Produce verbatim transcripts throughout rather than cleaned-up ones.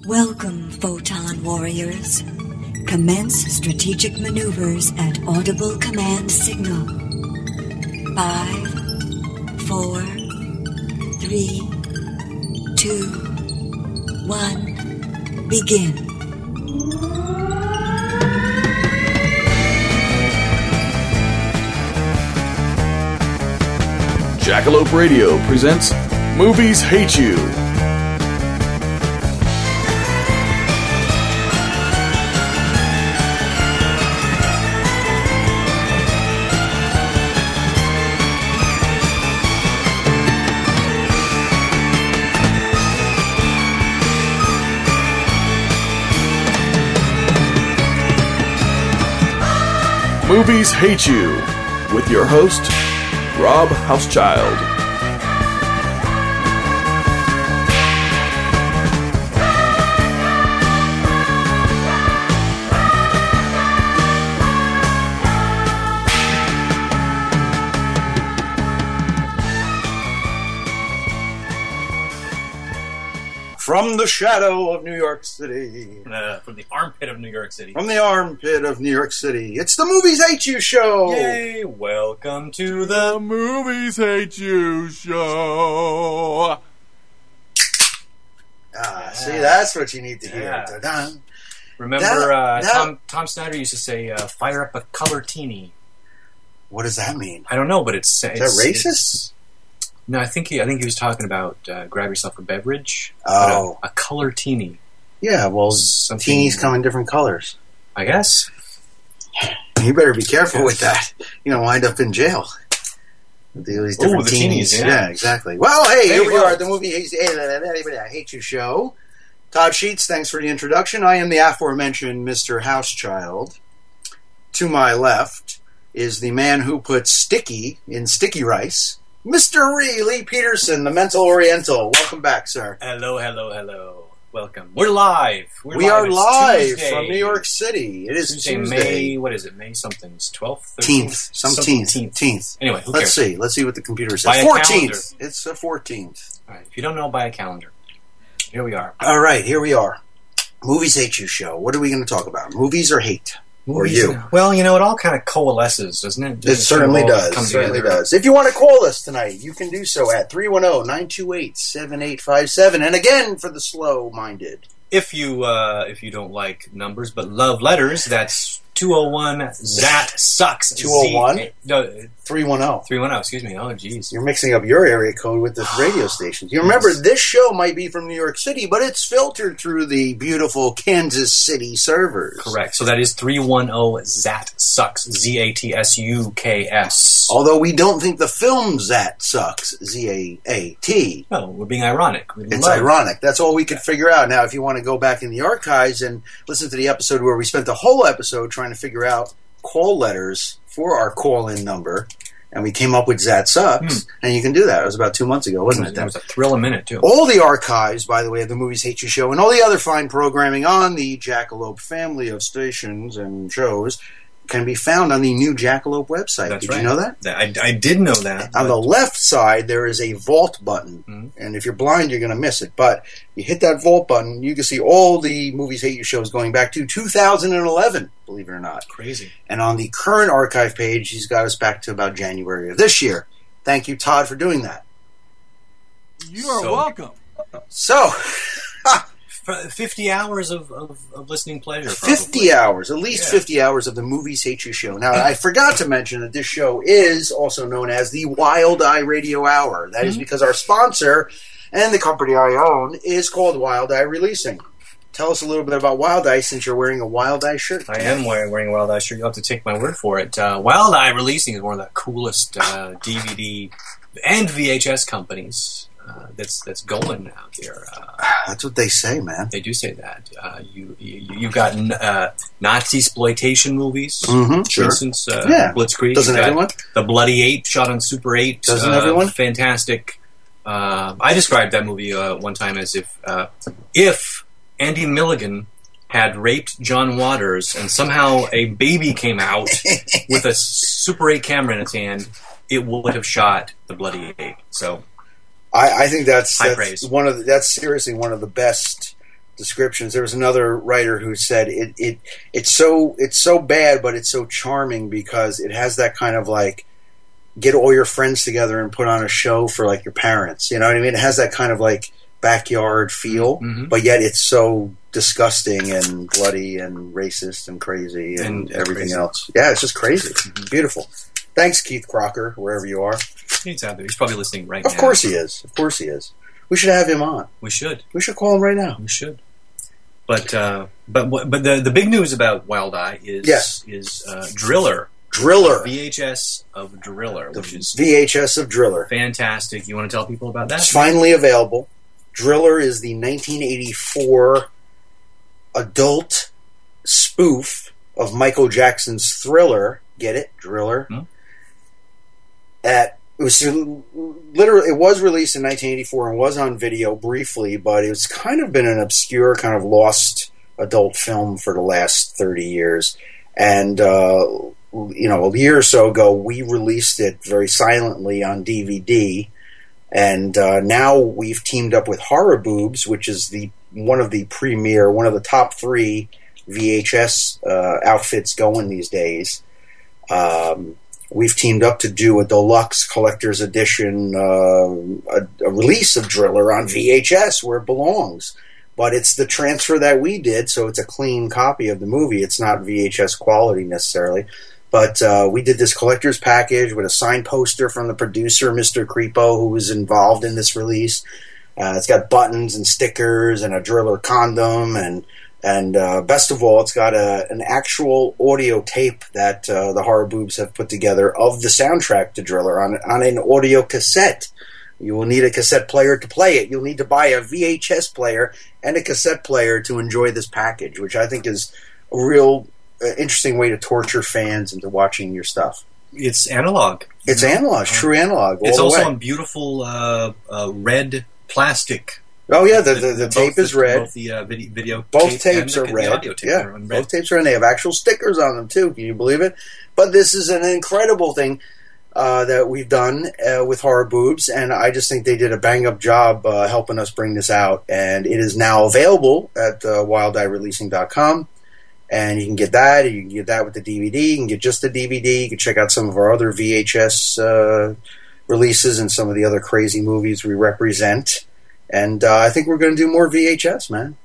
Welcome, Photon Warriors. Commence strategic maneuvers at audible command signal. Five, four, three, two, one, begin. Jackalope Radio presents Movies Hate You. Movies Hate You, with your host, Rob Housechild. From the shadow of New York City. Uh, from the armpit of New York City. From the armpit of New York City. It's the Movies Hate You Show. Yay! Welcome to the Movies Hate You Show. Ah, Yeah. see, that's what you need to hear. Yeah. Da-dun. Remember, That- uh, that- Tom Tom Snyder used to say, uh, "Fire up a color teeny." What does that mean? I don't know, but it's, Is it's that racist? it's- no, I think he I think he was talking about uh, grab yourself a beverage. Oh. But a, a color teeny. Yeah, well, Something- teenies come in different colors. I guess. You better be careful with that. You know, wind up in jail. With these different Ooh, the teenies, teenies. yeah. exactly. Well, hey, Hey, here we well. are at the Movie Hate, I Hate You Show. Todd Sheets, thanks for the introduction. I am the aforementioned Mister Housechild. To my left is the man who puts sticky in sticky rice, Mister Ree Lee Peterson, the Mental Oriental. Welcome back, sir. Hello, hello, hello. Welcome. We're live. We're we live. are It's live Tuesday. from New York City. It is Tuesday, Tuesday. May. What is it? May something's twelfth, Teenth, some teenth, teenth. Anyway, who Let's cares? see. Let's see what the computer says. By a Fourteenth. It's the fourteenth. All right. If you don't know, buy a calendar. Here we are. All right, here we are. Movies Hate You Show. What are we going to talk about? Movies or hate? Or Movies, you? Well, you know, it all kind of coalesces, doesn't it? It Doesn't certainly all does. come Certainly together? does. If you want to call us tonight, you can do so at three one zero, nine two eight, seven eight five seven. And again, for the slow-minded. If you uh, if you don't like numbers but love letters, that's two oh one Zat sucks. two oh one? Z- No, three one zero. three one zero. Excuse me. Oh, jeez. You're mixing up your area code with this radio station. You remember, this show might be from New York City, but it's filtered through the beautiful Kansas City servers. Correct. So that is three one zero Zat sucks. Z A T S U K S. Although we don't think the film Zat sucks. Z A A T. No, we're being ironic. We It's love- ironic. That's all we could figure out. Now, if you want to go back in the archives and listen to the episode where we spent the whole episode trying to figure out call letters for our call-in number, and we came up with Zat Sucks, Hmm. and you can do that. It was about two months ago, wasn't it? That was a thrill a minute, too. All the archives, by the way, of the Movies Hate You Show and all the other fine programming on the Jackalope family of stations and shows can be found on the new Jackalope website. That's Did right. you know that? I, I did know that. On but- the left side, there is a vault button. Mhm. And if you're blind, you're going to miss it. But you hit that vault button, you can see all the Movies Hate You shows going back to two thousand eleven, believe it or not. Crazy. And on the current archive page, he's got us back to about January of this year. Thank you, Todd, for doing that. You are So- welcome. So, F- fifty hours of, of, of listening pleasure. Probably. fifty hours, at least Yeah. fifty hours of the Movies Hate You show. Now, I forgot to mention that this show is also known as the Wild Eye Radio Hour. That is Mhm. because our sponsor and the company I own is called Wild Eye Releasing. Tell us a little bit about Wild Eye since you're wearing a Wild Eye shirt. I am wearing, wearing a Wild Eye shirt. You'll have to take my word for it. Uh, Wild Eye Releasing is one of the coolest uh, D V D and V H S companies uh, that's that's going out here. Uh, That's what they say, man. they do say that. Uh, you, you you've got uh, Nazi exploitation movies, Mm-hmm, for sure. instance. Uh, Yeah. Blitzkrieg. Doesn't You've got everyone? The Bloody Eight, shot on Super eight. Doesn't uh, everyone? Fantastic. Uh, I described that movie uh, one time as if uh, if Andy Milligan had raped John Waters and somehow a baby came out with a Super eight camera in its hand, it would have shot the Bloody Eight. So I, I think that's, High that's praise. one of the, that's seriously one of the best descriptions. There was another writer who said it, it it's so it's so bad, but it's so charming because it has that kind of like get all your friends together and put on a show for like your parents. You know what I mean? It has that kind of like backyard feel, Mm-hmm. but yet it's so disgusting and bloody and racist and crazy and, And everything crazy. else. Yeah, it's just crazy. Mm-hmm. Beautiful. Thanks, Keith Crocker, wherever you are. He's out there. He's probably listening right Of now. course he is. Of course he is. We should have him on. We should. We should call him right now. We should. But uh, but what- but the the big news about Wild Eye is Yes. is uh, Driller. Driller. V H S of Driller, The which is V H S of Driller. fantastic. You want to tell people about that? It's finally available. Driller is the nineteen eighty-four adult spoof of Michael Jackson's Thriller. Get it? Driller. Hmm. At it was literally it was released in nineteen eighty-four and was on video briefly, but it's kind of been an obscure, kind of lost adult film for the last thirty years. And uh, you know, a year or so ago, we released it very silently on D V D. And uh, now we've teamed up with Horror Boobs, which is the one of the premier, one of the top three V H S uh, outfits going these days. Um, we've teamed up to do a deluxe collector's edition, uh, a, a release of Driller on V H S where it belongs. But it's the transfer that we did, so it's a clean copy of the movie. It's not V H S quality necessarily. But uh, we did this collector's package with a signed poster from the producer, Mister Creepo, who was involved in this release. Uh, it's got buttons and stickers and a Driller condom. And and uh, best of all, it's got a, an actual audio tape that uh, the Horror Boobs have put together of the soundtrack to Driller on, on an audio cassette. You will need a cassette player to play it. You'll need to buy a V H S player and a cassette player to enjoy this package, which I think is a real uh, interesting way to torture fans into watching your stuff. It's analog. It's analog, true analog. All It's the also way. on beautiful uh, uh, red plastic. Oh yeah, the the, the tape Both is the- red. Both the uh, video, video Both tape tapes and are the, red. The audio tape Yeah, are on red. both tapes are, and they have actual stickers on them too. Can you believe it? But this is an incredible thing uh, that we've done uh, with Horror Boobs, and I just think they did a bang up job uh, helping us bring this out. And it is now available at uh, wild eye releasing dot com, and you can get that. You can get that with the D V D. You can get just the D V D. You can check out some of our other V H S uh, releases and some of the other crazy movies we represent. And uh, I think we're going to do more V H S, man.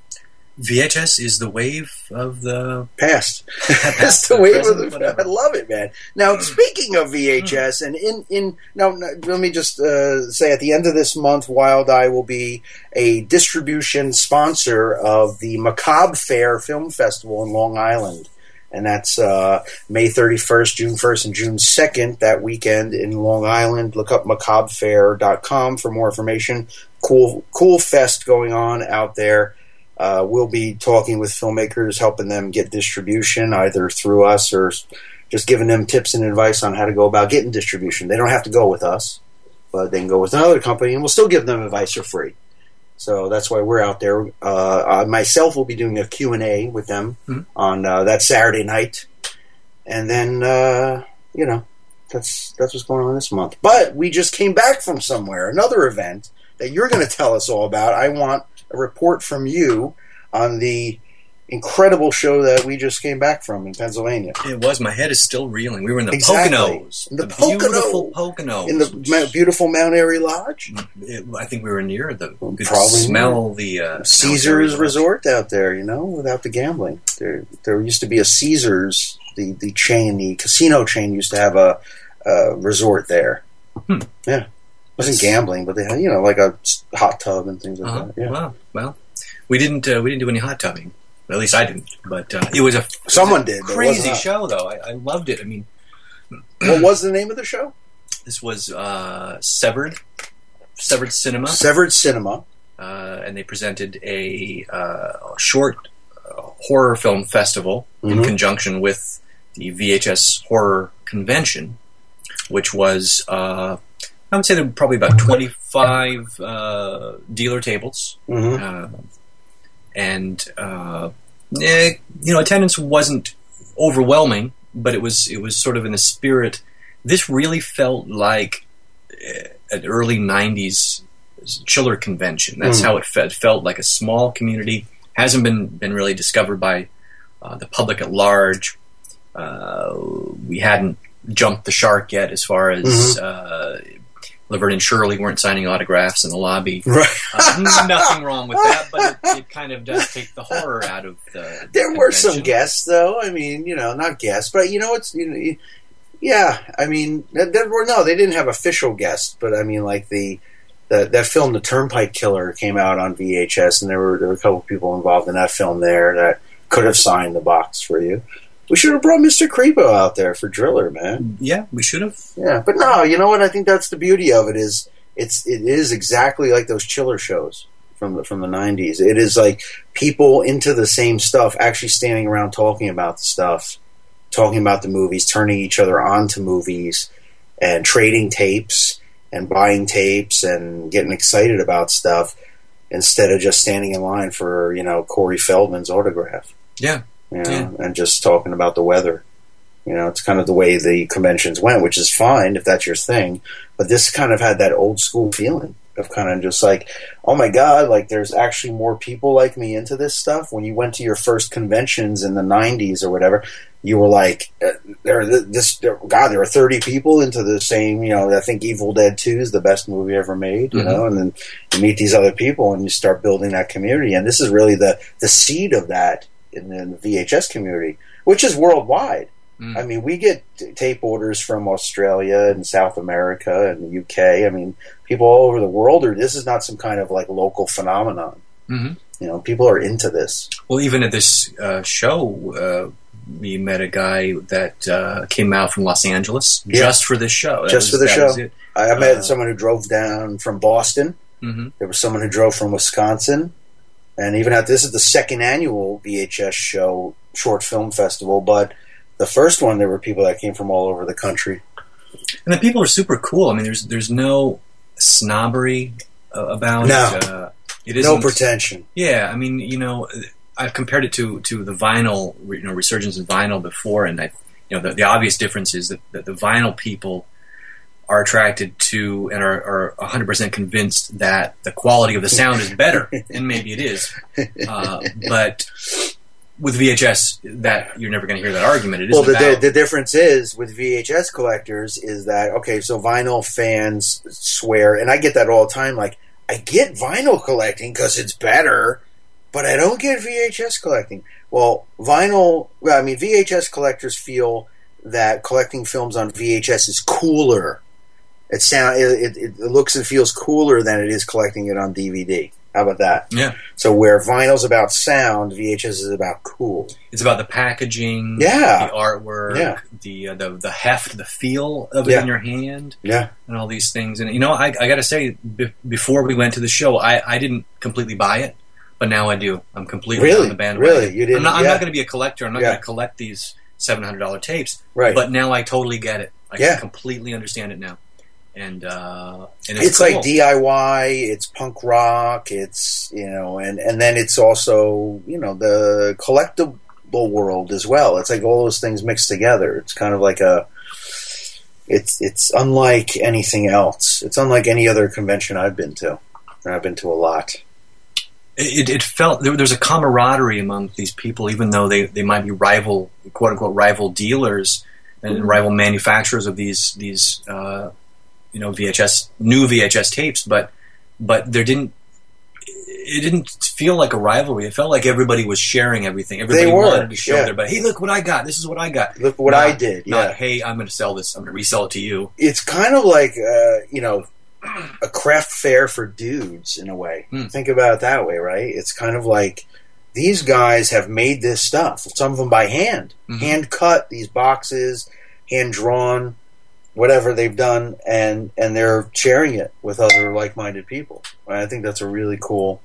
V H S is the wave of the Past. Past, It's the the wave of present, the. whatever. I love it, man. Now, speaking of V H S, and in in now, no, let me just uh, say at the end of this month, Wild Eye will be a distribution sponsor of the Macabre Fair Film Festival in Long Island, and that's uh, May thirty-first, June first, and June second. That weekend in Long Island. Look up macabre fair dot com for more information. Cool, cool fest going on out there. Uh, we'll be talking with filmmakers, helping them get distribution, either through us or just giving them tips and advice on how to go about getting distribution. They don't have to go with us, but they can go with another company, and we'll still give them advice for free. So that's why we're out there. Uh, I myself will be doing a Q and A with them Mm-hmm. on uh, that Saturday night. And then, uh, you know, that's that's what's going on this month. But we just came back from somewhere, another event that you're going to tell us all about. I want a report from you on the incredible show that we just came back from in Pennsylvania. It was. My head is still reeling. We were in the Exactly. Poconos. In the beautiful Pocono. Poconos. In the ma- beautiful Mount Airy Lodge. It- I think we were near the. We could Probably smell the uh, Caesars Mount Airy Resort out there, you know, without the gambling. There there used to be a Caesars, the, the chain, the casino chain used to have a, a resort there. Hmm. Yeah. It wasn't gambling, but they had, you know, like a hot tub and things like Uh-huh. that. Yeah. Wow. Well, we didn't. Uh, we didn't do any hot tubbing. At least I didn't. But uh, it was a Someone it was a did, but it Crazy wasn't us. show, though. I, I loved it. I mean, What was the name of the show? this was uh, Severed, Severed Cinema, Severed Cinema. uh, and they presented a uh, short uh, horror film festival in Mhm. conjunction with the V H S Horror Convention, which was. Uh, I would say there were probably about twenty-five uh, dealer tables, hmm uh, and uh, eh, you know, attendance wasn't overwhelming, but it was it was sort of in the spirit. This really felt like uh, an early nineties chiller convention. That's Mm. how it felt. It felt like a small community hasn't been been really discovered by uh, the public at large. Uh, we hadn't jumped the shark yet as far as mm-hmm. uh, Laverne and Shirley weren't signing autographs in the lobby. Right. Uh, nothing wrong with that, but it, it kind of does take the horror out of the. the there convention. Were some guests, though. I mean, you know, not guests, but you know, it's you know, yeah. I mean, there were no. They didn't have official guests, but I mean, like the, the that film, The Turnpike Killer, came out on V H S, and there were there were a couple of people involved in that film there that could have signed the box for you. We should have brought Mister Creepo out there for Driller, man. Yeah, we should have. Yeah, but no, you know what? I think that's the beauty of it is it's it is exactly like those chiller shows from the from the nineties. It is like people into the same stuff, actually standing around talking about the stuff, talking about the movies, turning each other on to movies, and trading tapes and buying tapes and getting excited about stuff instead of just standing in line for, you know, Corey Feldman's autograph. Yeah. You know, yeah. and just talking about the weather. You know, it's kind of the way the conventions went, which is fine if that's your thing. But this kind of had that old school feeling of kind of just like, oh my God, like there's actually more people like me into this stuff. When you went to your first conventions in the nineties or whatever, you were like, uh, there, this, there, God, there were thirty people into the same, you know, I think Evil Dead two is the best movie ever made, you mm-hmm. know, and then you meet these other people and you start building that community. And this is really the, the seed of that. In the V H S community, which is worldwide. Mm. I mean, we get t- tape orders from Australia and South America and the U K. I mean, people all over the world are, this is not some kind of like local phenomenon. Mm-hmm. You know, people are into this. Well, even at this uh, show, uh, we met a guy that uh, came out from Los Angeles yeah. just for this show. That just was, for the show. I, I met uh, someone who drove down from Boston. Mm-hmm. There was someone who drove from Wisconsin. And even at this is the second annual V H S show, short film festival, but the first one there were people that came from all over the country. And the people are super cool. I mean, there's there's no snobbery uh, about no. it. Uh, it no pretension. Yeah, I mean, you know, I've compared it to, to the vinyl, you know, resurgence in vinyl before, and I, you know, the, the obvious difference is that, that the vinyl people are attracted to and are, are one hundred percent convinced that the quality of the sound is better, and maybe it is. Uh, but with V H S, that you're never going to hear that argument. It well, the, about, the difference is with V H S collectors is that, okay, so vinyl fans swear, and I get that all the time, like, I get vinyl collecting because it's better, but I don't get V H S collecting. Well, vinyl, well, I mean, V H S collectors feel that collecting films on V H S is cooler. It sound it, it, it looks and feels cooler than it is collecting it on D V D. How about that? Yeah. So where vinyl's about sound, V H S is about cool. It's about the packaging, yeah, the artwork, yeah. the uh, the the heft, the feel of it yeah. in your hand, yeah, and all these things. And you know, I, I got to say, b- before we went to the show, I, I didn't completely buy it, but now I do. I'm completely really? on the bandwagon. Really, you didn't? I'm not, yeah. not going to be a collector. I'm not yeah. going to collect these seven hundred dollar tapes. Right. But now I totally get it. I yeah. can completely understand it now. And, uh, and it's, it's cool. like D I Y, it's punk rock, it's, you know, and, and then it's also, you know, the collectible world as well. It's like all those things mixed together. It's kind of like a, it's it's unlike anything else. It's unlike any other convention I've been to. And I've been to a lot. It, it felt, there, there's a camaraderie among these people, even though they, they might be rival, quote unquote, rival dealers and mm-hmm. rival manufacturers of these, these, uh, you know, V H S, new V H S tapes, but but there didn't it didn't feel like a rivalry. It felt like everybody was sharing everything. Everybody they were, wanted to show yeah. their, but hey, look what I got. This is what I got. Look what not, I did. Yeah. Not, hey, I'm going to sell this. I'm going to resell it to you. It's kind of like uh, you know, a craft fair for dudes in a way. Hmm. Think about it that way, right? It's kind of like these guys have made this stuff. Some of them by hand, mm-hmm. hand cut these boxes, hand drawn. Whatever they've done, and, and they're sharing it with other like-minded people. I think that's a really cool,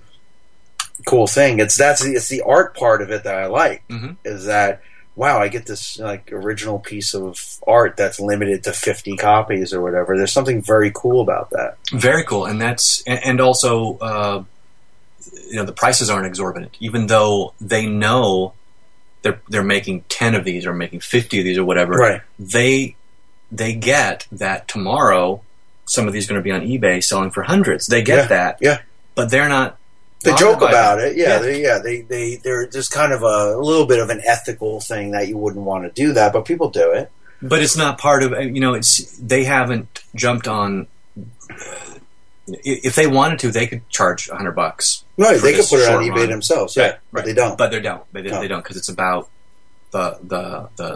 cool thing. It's that's the, it's the art part of it that I like. Mm-hmm. Is that wow? I get this like original piece of art that's limited to fifty copies or whatever. There's something very cool about that. Very cool, and that's and also uh, you know the prices aren't exorbitant, even though they know they're they're making ten of these or making fifty of these or whatever. Right. They They get that tomorrow some of these are going to be on eBay selling for hundreds. They get yeah, that. Yeah. But they're not They I'll joke buy about that. it, yeah. Yeah. They, yeah, they, they, they're just kind of a, a little bit of an ethical thing that you wouldn't want to do that, but people do it. But it's not part of, you know, it's they haven't jumped on. If they wanted to, they could charge a hundred bucks. Right, for they could this put it on short eBay run. themselves, yeah, Right, but right. they don't. But they don't. They, No. they don't because it's about the the the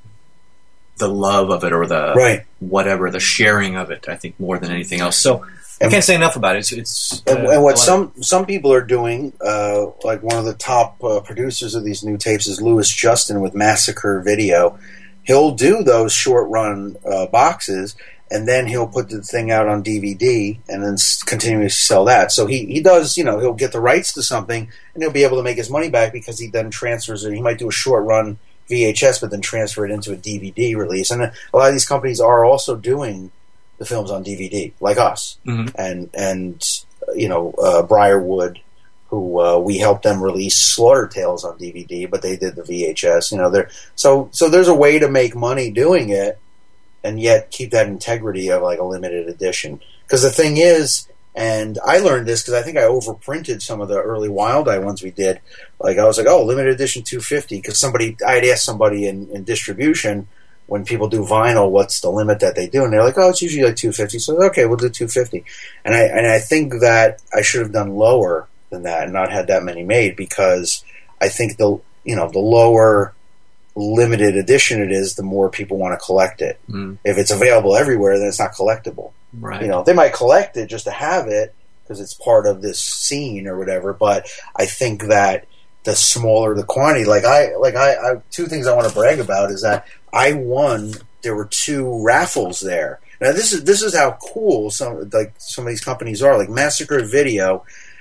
the love of it or the Right. whatever, the sharing of it. I think more than anything else. So I And- can't say enough about it. It's, it's And, uh, and a what lot some some people are doing, uh, like one of the top uh, producers of these new tapes is Louis Justin with Massacre Video. He'll do those short run uh, boxes, and then he'll put the thing out on D V D and then s- continue to sell that. So he, he does, you know, he'll get the rights to something and he'll be able to make his money back because he then transfers it. He might do a short run V H S, but then transfer it into a D V D release. And a lot of these companies are also doing the films on D V D, like us, Mhm. and and you know uh, Briarwood, who uh, we helped them release Slaughter Tales on D V D, but they did the V H S. You know, there so so there's a way to make money doing it, and yet keep that integrity of like a limited edition. Because the thing is, and I learned this because I think I overprinted some of the early Wild Eye ones we did. Like I was like, oh, limited edition two fifty, because somebody I had asked somebody in, in distribution. When people do vinyl, what's the limit that they do? And they're like, oh, it's usually like two fifty. So, okay, we'll do two fifty. And I and I think that I should have done lower than that and not had that many made, because I think the you know the lower limited edition it is, the more people want to collect it. Mm. If it's available everywhere, then it's not collectible. right. You know, they might collect it just to have it because it's part of this scene or whatever. But I think that the smaller the quantity, like I, like I, I two things I want to brag about is that I won. There were two raffles there. Now this is this is how cool some like some of these companies are. Like Massacre Video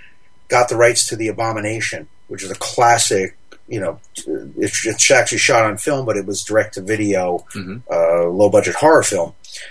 got the rights to The Abomination, which is a classic. You know, it's, it's actually shot on film, but it was direct to video, Mhm. uh, low budget horror film.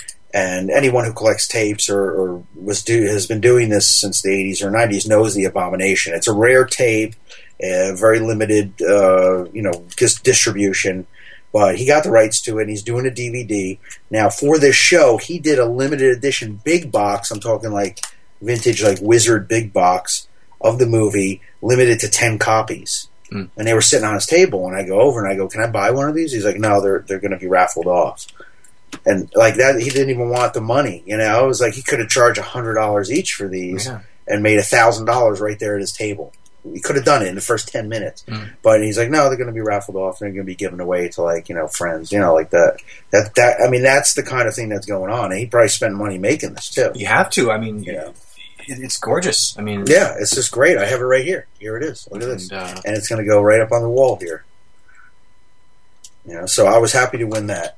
And anyone who collects tapes or, or was do has been doing this since the eighties or nineties knows The Abomination. It's a rare tape, uh, very limited, uh, you know, just distribution. But he got the rights to it, and he's doing a D V D. Now, for this show, he did a limited edition big box. I'm talking like vintage, like Wizard big box of the movie, limited to ten copies. Mm. And they were sitting on his table, and I go over and I go, "Can I buy one of these?" He's like, "No, they're they're going to be raffled off." And like that, he didn't even want the money. You know, it was like he could have charged a hundred dollars each for these Yeah. and made a thousand dollars right there at his table. He could have done it in the first ten minutes, Mm. but he's like, "No, they're going to be raffled off. And they're going to be given away to like you know friends, you know, like that." That that I mean, that's the kind of thing that's going on. And he probably spent money making this too. You have to. I mean, Yeah. it, it's gorgeous. I mean, Yeah, it's just great. I have it right here. Here it is. Look at this, and, uh, and it's going to go right up on the wall here. You know, so I was happy to win that.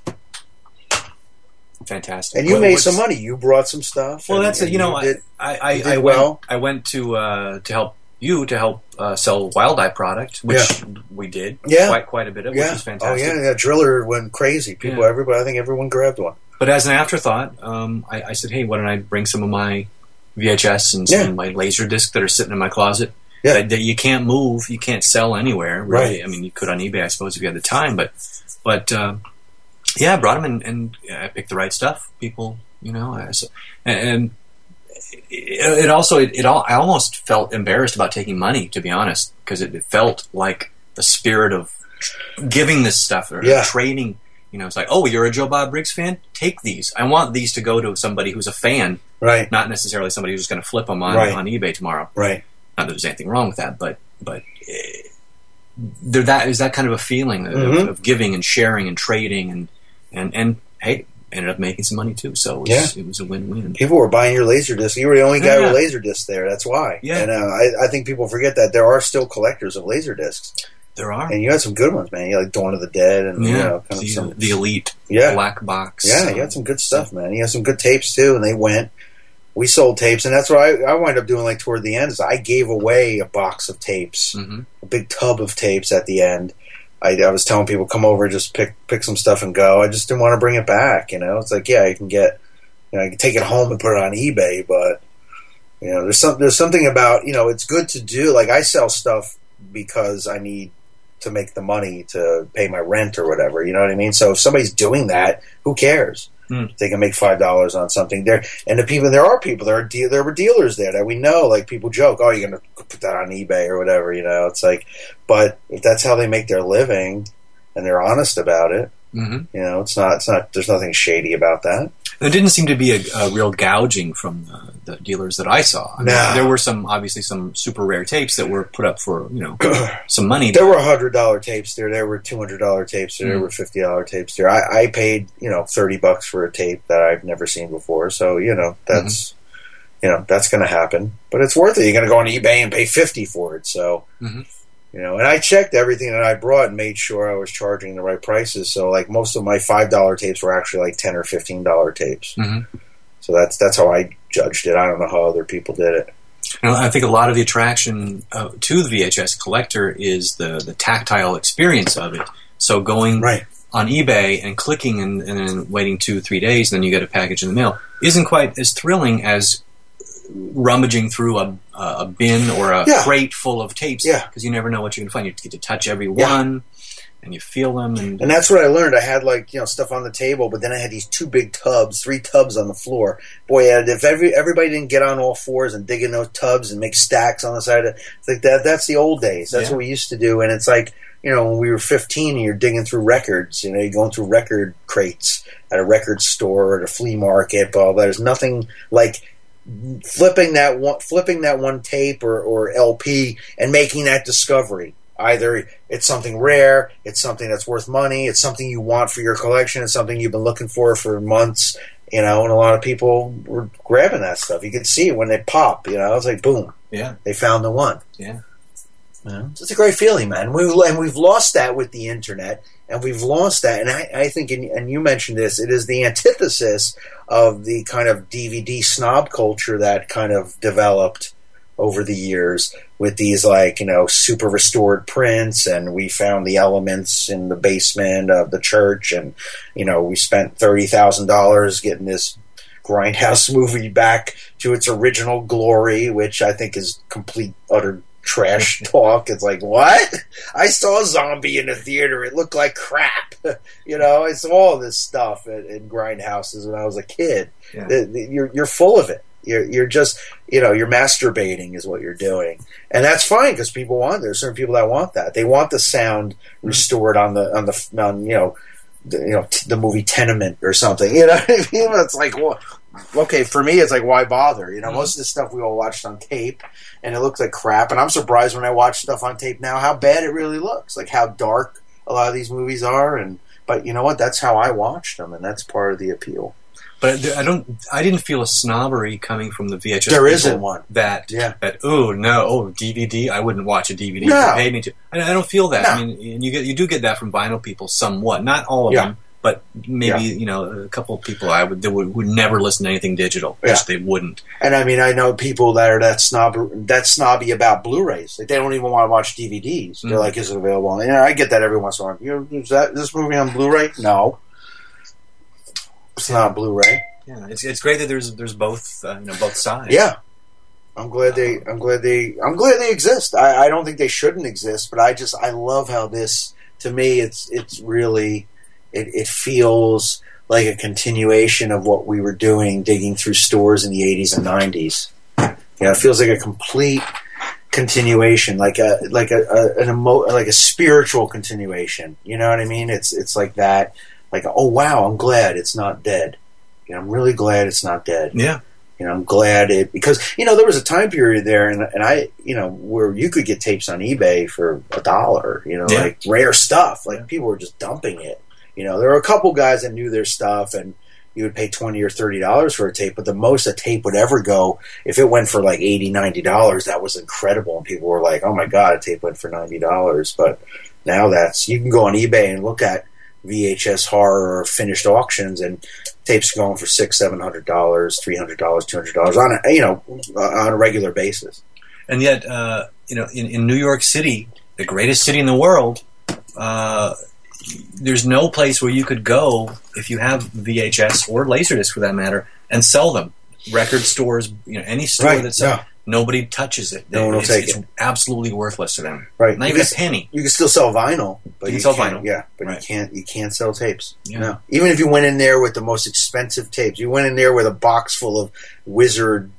fantastic. And you What- made what's- some money. You brought some stuff. Well, and- that's it. and You know, did- I, I, you I, did went, well. I went to uh, to help you to help uh, sell Wild Eye product, which Yeah. we did. Yeah. quite quite a bit of, yeah. which was Oh fantastic. yeah, that driller went crazy. People, Yeah. everybody. I think everyone grabbed one. But as an afterthought, um, I, I said, "Hey, why don't I bring some of my V H S and some Yeah. of my laser discs that are sitting in my closet Yeah. that, that you can't move, you can't sell anywhere, really. Right. I mean, you could on eBay, I suppose, if you had the time, but but uh, yeah, I brought them and, and I picked the right stuff. People, you know, I, so, and, and it, it also it, it all I almost felt embarrassed about taking money, to be honest, because it, it felt like the spirit of giving this stuff or Yeah. trading. You know, it's like, oh, you're a Joe Bob Briggs fan? Take these. I want these to go to somebody who's a fan, Right. not necessarily somebody who's just going to flip them on, Right. on eBay tomorrow. Right. Not that there's anything wrong with that, but but eh, there that is that kind of a feeling of, Mhm. of giving and sharing and trading and and and hey, ended up making some money too. So it was, Yeah. it was a win-win. People were buying your laser disc. You were the only guy Yeah. with laser discs there. That's why. Yeah. And uh, I, I think people forget that there are still collectors of laser discs, There are. and you had some good ones, man. You had like Dawn of the Dead, and Yeah, you know, kind of the, some the elite yeah, black box. yeah. uh, You had some good stuff, man. You had some good tapes too, and they went. We sold tapes, and that's what I, I wind up doing. Like toward the end, is I gave away a box of tapes, mhm. a big tub of tapes at the end. I, I was telling people, come over, just pick pick some stuff and go. I just didn't want to bring it back. You know, it's like, yeah, you can get, you know, I can take it home and put it on eBay, but you know, there's some there's something about, you know, it's good to do. Like I sell stuff because I need to make the money to pay my rent or whatever. You know what I mean? So if somebody's doing that, who cares? Mm. They can make five dollars on something there. And the people, there are people, there are de- there were dealers there that we know. Like people joke, oh, you're going to put that on eBay or whatever, you know. It's like, but if that's how they make their living and they're honest about it, mm-hmm. you know, it's not, it's not, there's nothing shady about that. There didn't seem to be a, a real gouging from the, the dealers that I saw. I mean, No. There were some, obviously, some super rare tapes that were put up for, you know, some money. There were one hundred dollars tapes there. There were two hundred dollars tapes there. There Mm. were fifty dollars tapes there. I, I paid, you know, thirty bucks for a tape that I've never seen before. So, you know, that's, you know, that's going to happen. But it's worth it. You're going to go on eBay and pay fifty for it. So, Mhm. you know, and I checked everything that I brought and made sure I was charging the right prices. So, like, most of my five dollar tapes were actually like ten or fifteen dollar tapes. Mhm. So that's that's how I judged it. I don't know how other people did it. And I think a lot of the attraction uh, to the V H S collector is the, the tactile experience of it. So going Right. on eBay and clicking and, and then waiting two, three days, and then you get a package in the mail, isn't quite as thrilling as rummaging through a, a bin or a Yeah. crate full of tapes. Yeah. Because you never know what you're going to find. You get to touch every Yeah. one, and you feel them. And, And that's what I learned. I had, like, you know, stuff on the table, but then I had these two big tubs, three tubs on the floor. Boy, and if every everybody didn't get on all fours and dig in those tubs and make stacks on the side of it's like that, that's the old days. That's Yeah. what we used to do. And it's like, you know, when we were fifteen and you're digging through records, you know, you're going through record crates at a record store or at a flea market, blah, blah. There's nothing like flipping that one, flipping that one tape or, or L P and making that discovery. Either it's something rare, it's something that's worth money, it's something you want for your collection, it's something you've been looking for for months, you know, and a lot of people were grabbing that stuff. You could see it when they pop, you know, it's like, boom, yeah, they found the one. yeah. You know? So it's a great feeling, man. We, and we've lost that with the internet, and we've lost that, and I, I think, and, and you mentioned this, it is the antithesis of the kind of D V D snob culture that kind of developed over the years with these, like, you know, super restored prints, and we found the elements in the basement of the church, and, you know, we spent thirty thousand dollars getting this Grindhouse movie back to its original glory, which I think is complete, utter trash talk. It's like, what? I saw a zombie in the theater. It looked like crap. You know, I saw all this stuff in, in Grindhouses when I was a kid. Yeah. The, the, you're, you're full of it. You're, you're just, you know, you're masturbating is what you're doing. And that's fine because people want, there's certain people that want that. They want the sound restored on the, on the, on, you know, the, you know, t- the movie Tenement or something. You know what I mean? It's like, well, okay, for me, it's like, why bother? You know, mm-hmm. most of the stuff we all watched on tape, and it looks like crap. And I'm surprised when I watch stuff on tape now how bad it really looks, like how dark a lot of these movies are. And but you know what? That's how I watched them, and that's part of the appeal. But I don't. I didn't feel a snobbery coming from the V H S. There people isn't one. That yeah. That oh no oh D V D. I wouldn't watch a D V D. No. If you paid me to. I, I don't feel that. No. I mean, and you get you do get that from vinyl people somewhat. Not all of Yeah. them, but maybe Yeah. you know a couple of people I would that would, would never listen to anything digital. Yeah. Which they wouldn't. And I mean, I know people that are that snob, that snobby about Blu-rays. Like they don't even want to watch D V Ds. They're Mm. like, "Is it available?" And I get that every once in a while. You know, is that this movie on Blu-ray? No, it's not on Blu-ray. Yeah, it's it's great that there's there's both uh, you know both sides. Yeah, I'm glad they. I'm glad they. I'm glad they exist. I, I don't think they shouldn't exist, but I just I love how this. To me, it's it's really it, it feels like a continuation of what we were doing, digging through stores in the eighties and nineties. You know, it feels like a complete continuation, like a like a, a an emo, like a spiritual continuation. You know what I mean? It's it's like that. Like, oh wow, I'm glad it's not dead. You know, I'm really glad it's not dead. Yeah. You know, I'm glad it, because, you know, there was a time period there, and, and I, you know, where you could get tapes on eBay for a dollar, you know, Yeah. like rare stuff. Like, Yeah. people were just dumping it. You know, there were a couple guys that knew their stuff, and you would pay twenty or thirty dollars for a tape, but the most a tape would ever go, if it went for like eighty, ninety dollars, that was incredible. And people were like, oh my God, a tape went for ninety dollars. But now that's, you can go on eBay and look at V H S horror or finished auctions, and tapes are going for six, seven hundred dollars, three hundred dollars, two hundred dollars on a you know on a regular basis. And yet, uh, you know, in, in New York City, the greatest city in the world, uh, there's no place where you could go if you have V H S or Laserdisc, for that matter, and sell them. Record stores, you know, any store Right, that sells, yeah. nobody touches it. No one will it's, take it's it. absolutely worthless to them. Right, Not you even a can, penny. you can still sell vinyl, but You can sell can't- vinyl. Yeah, but Right. you can't you can't sell tapes. Yeah. No, even if you went in there with the most expensive tapes, you went in there with a box full of Wizard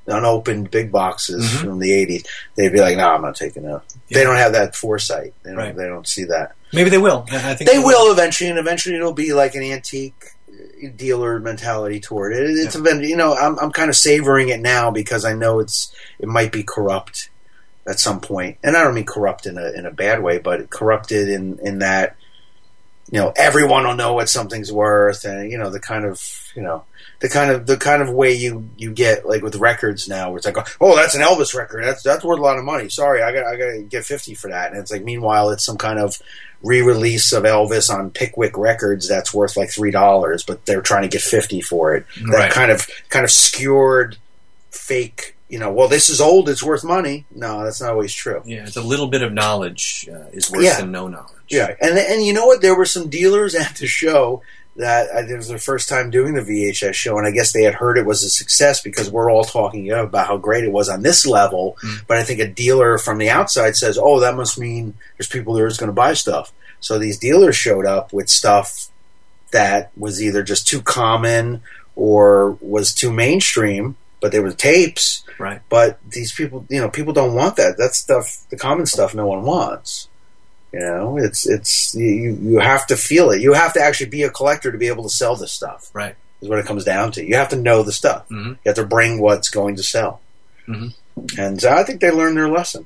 unopened big boxes Mm-hmm. from the eighties, they'd be like, "No, I'm not taking that." Yeah. They don't have that foresight. They don't, Right. they don't see that. Maybe they will. I I think They will eventually, and eventually it'll be like an antique dealer mentality toward it. It's Yeah. event- you know, I'm I'm kind of savoring it now because I know it's it might be corrupt at some point, and I don't mean corrupt in a in a bad way, but corrupted in in that, you know, everyone will know what something's worth, and you know the kind of you know the kind of the kind of way you, you get like with records now, where it's like, oh, that's an Elvis record, that's that's worth a lot of money. Sorry, I got I got to get fifty for that, and it's like, meanwhile, it's some kind of re-release of Elvis on Pickwick Records that's worth like three dollars, but they're trying to get fifty for it. That Right. kind of kind of skewered, fake. You know, well, this is old, it's worth money. No, that's not always true. Yeah, it's a little bit of knowledge uh, is worse Yeah. than no knowledge. Yeah, and and you know what? There were some dealers at the show that I, it was their first time doing the V H S show, and I guess they had heard it was a success because we're all talking about how great it was on this level. Mm. But I think a dealer from the outside says, "Oh, that must mean there's people there who's going to buy stuff." So these dealers showed up with stuff that was either just too common or was too mainstream, but they were tapes. Right. But these people, you know, people don't want that. That stuff, the common stuff, no one wants. You know, it's it's you. You have to feel it. You have to actually be a collector to be able to sell this stuff. Right. Is what it comes down to. You have to know the stuff. Mm-hmm. You have to bring what's going to sell. Mhm. And I think they learned their lesson.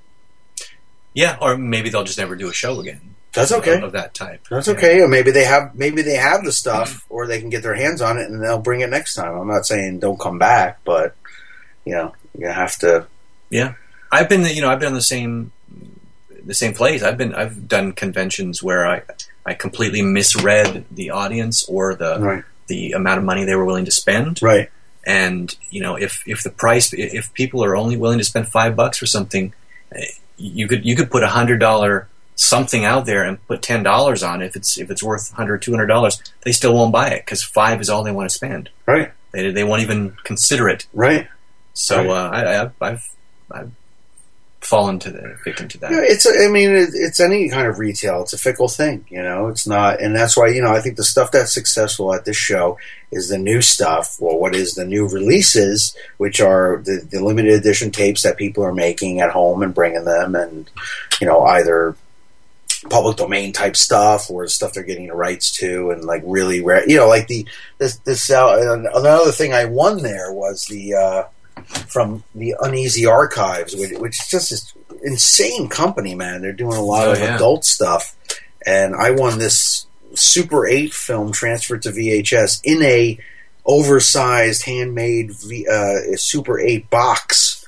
Yeah, or maybe they'll just never do a show again. That's okay. Of, of that type. That's Yeah. okay. Or maybe they have maybe they have the stuff, or they can get their hands on it and they'll bring it next time. I'm not saying don't come back, but you know, you have to. Yeah, I've been, you know, I've been on the same, the same place. I've been, I've done conventions where I, I completely misread the audience or the, Right. the amount of money they were willing to spend. Right. And you know, if if the price, if people are only willing to spend five bucks for something, you could you could put a hundred dollar something out there and put ten dollars on it. If it's if it's worth hundred, two hundred dollars, they still won't buy it because five is all they want to spend. Right. They they won't even consider it. Right. So Right. uh, I, I, I've I've fallen to the victim to that. Yeah, it's. I mean, it, it's any kind of retail. It's a fickle thing, you know. It's not, and that's why you know. I think the stuff that's successful at this show is the new stuff. Well, what is the new releases, which are the, the limited edition tapes that people are making at home and bringing them, and you know, either public domain type stuff or stuff they're getting the rights to, and like really rare. You know, like the this this uh, another thing I won there was the. Uh, from the Uneasy Archives, which, which is just this insane company, man. They're doing a lot Oh, of yeah. adult stuff. And I won this Super eight film transferred to V H S in a oversized, handmade v, uh, Super eight box.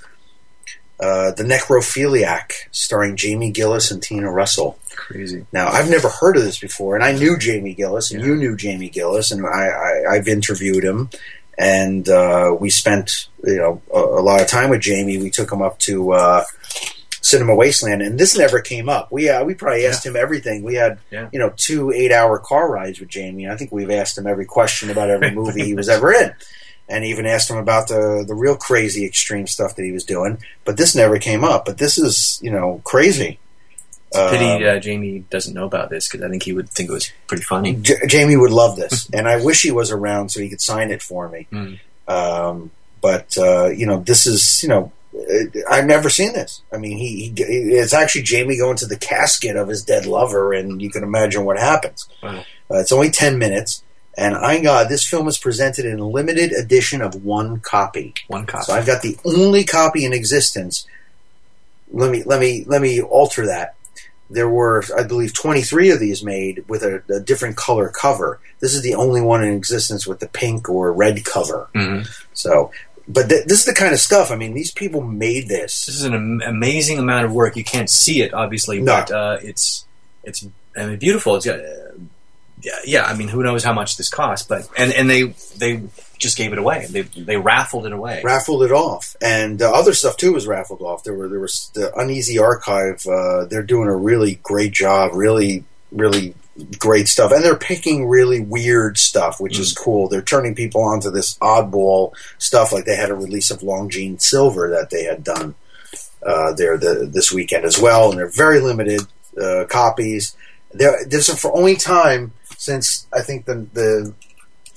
Uh, the Necrophiliac, starring Jamie Gillis and Tina Russell. Crazy. Now, I've never heard of this before, and I knew Jamie Gillis, and Yeah. you knew Jamie Gillis, and I, I, I've interviewed him. And uh, we spent, you know, a, a lot of time with Jamie. We took him up to uh, Cinema Wasteland, and this never came up. We uh, we probably asked him everything. We had, Yeah. you know, two eight-hour car rides with Jamie. I think we've asked him every question about every movie he was ever in, and even asked him about the the real crazy extreme stuff that he was doing. But this never came up. But this is, you know, crazy. Pity Um, uh, Jamie doesn't know about this because I think he would think it was pretty funny. J- Jamie would love this, and I wish he was around so he could sign it for me. Mm. Um, but uh, you know, this is you know, uh, I've never seen this. I mean, he, he it's actually Jamie going to the casket of his dead lover, and you can imagine what happens. Wow. Uh, it's only ten minutes, and I got this film is presented in a limited edition of one copy. One copy. So I've got the only copy in existence. Let me let me let me alter that. There were, I believe, twenty-three of these made with a, a different color cover. This is the only one in existence with the pink or red cover. Mhm. So, but th- this is the kind of stuff. I mean, these people made this. This is an am- amazing amount of work. You can't see it, obviously, No. but uh, it's it's I mean, beautiful. It's got, uh, yeah, yeah. I mean, who knows how much this cost? But and, and they they just gave it away. They they raffled it away. Raffled it off, and uh, other stuff too was raffled off. There were there was the Uneasy Archive. Uh, they're doing a really great job. Really, really great stuff, and they're picking really weird stuff, which is cool. They're turning people onto this oddball stuff. Like they had a release of Longines Silver that they had done uh, there the, this weekend as well, and they're very limited uh, copies. They're, this is for only time since I think the the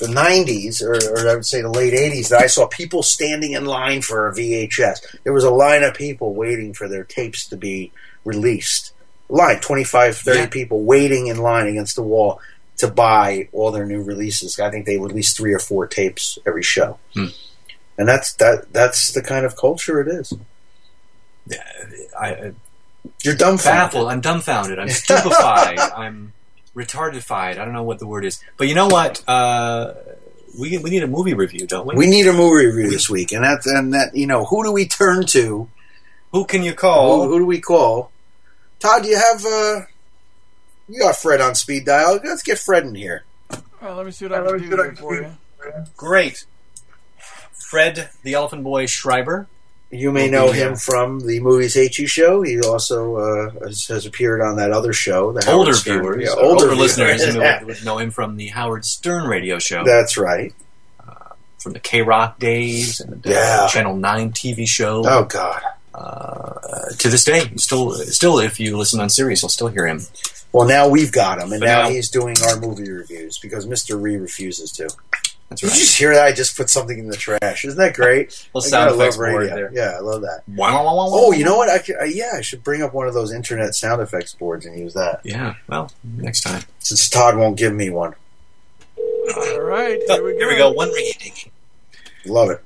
the nineties, or, or I would say the late eighties, that I saw people standing in line for a V H S. There was a line of people waiting for their tapes to be released. Line, twenty-five, thirty Yeah. people waiting in line against the wall to buy all their new releases. I think they release three or four tapes every show. Hmm. And that's that. That's the kind of culture it is. I, I You're dumbfounded. baffled. I'm dumbfounded. I'm stupefied. I'm retardified. I don't know what the word is. But you know what? Uh, we we need a movie review, don't we? We need a movie review this week, and that and that you know, who do we turn to? Who can you Who, call? who do we call? Todd, do you have uh, you got Fred on speed dial? Let's get Fred in here. All right, let me see what I can do here for you. Great. Fred, the Elephant Boy Schreiber. You may Maybe, know yeah. him from the Movies Hate You show. He also uh, has, has appeared on that other show. The Howard Older Stern- viewers, yeah, uh, older, older listeners viewers. know, would know him from the Howard Stern radio show, That's right. from the K-Rock days, and uh, Yeah. Channel nine T V show. Oh God. Uh, to this day, still, still, if you listen on Sirius, you'll still hear him. Well, now we've got him, and But now, now- he's doing our movie reviews because Mister Ree refuses to. That's Did right. you just hear that? I just put something in the trash. Isn't that great? Little I sound gotta effects love board radio. there. Yeah, I love that. Oh, Oh, you know what? I could, uh, yeah, I should bring up one of those internet sound effects boards and use that. Yeah. Well, next time. Since Todd won't give me one. All right, Oh, here we go. here we go. One ringy dingy. Love it.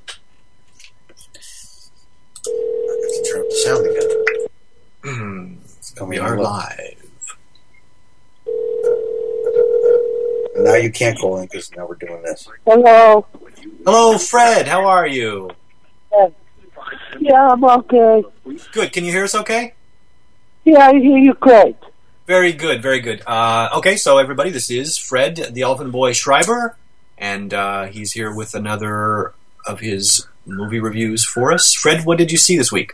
I have to turn up the sound again. It's coming We in are low. live. And now you can't call in because now we're doing this. Hello. Hello, Fred. How are you? Yeah, I'm okay. Good. Can you hear us okay? Yeah, I hear you great. Very good, very good. Uh, okay, so everybody, this is Fred, the Elephant Boy Schreiber, and uh, he's here with another of his movie reviews for us. Fred, what did you see this week?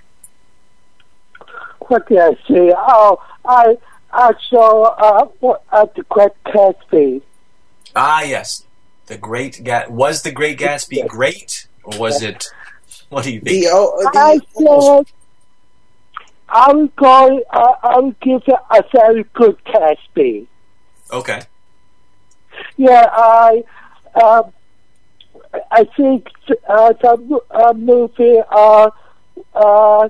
What did I see? Oh, I I saw uh, what- at the Great Gatsby. Ah, yes, the Great Ga- was the Great Gatsby great, or was it? What do you think? The, oh, the, I said I would go. Uh, I would give it a very good Gatsby. Okay, Yeah, I um, I think uh, the uh, movie. Uh, uh,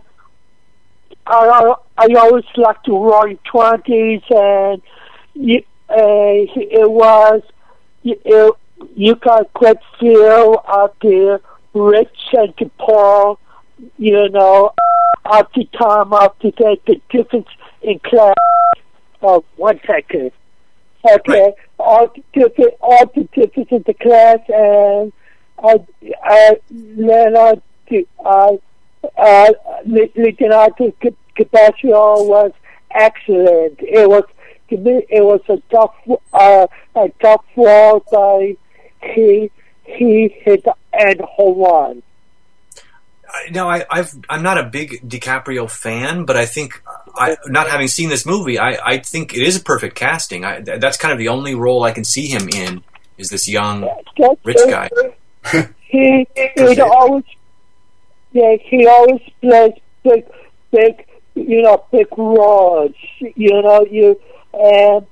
I I always liked the Roaring Twenties, and you, uh, it was you, you got a great feel of the rich and the poor. You know, of the time of the day, the difference in class. Oh, one second. Okay, Right. all the different, all the difference in the class, and uh, uh, Leonard, uh, uh, Leonardo Capaccio was excellent. It was to me, it was a tough, uh, a tough role by he he hit and home run. I- no, I, I've I'm not a big DiCaprio fan, but I think I, not having seen this movie, I, I think it is a perfect casting. I, th- that's kind of the only role I can see him in is this young rich guy. He he always yeah he always plays big big you know big roles, you know you and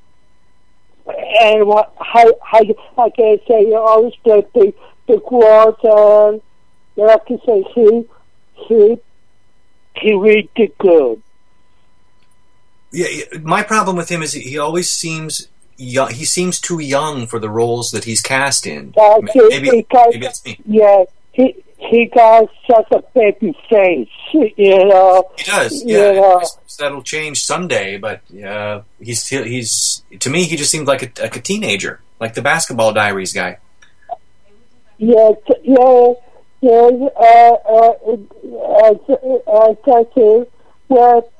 and what how how how can I say he always plays big big roles, and like I say he he he really did good. Yeah, yeah, my problem with him is he always seems young. He seems too young for the roles that he's cast in. Uh, he, Maybe, he got, maybe it's me. yeah, he he got such a baby face, you know. He does. You Yeah, know. I suppose that'll change someday. But uh, he's still he's to me he just seems like a, like a teenager, like the Basketball Diaries guy. Yeah, t- yeah, yeah. Uh, uh, uh, uh, thank you. Well,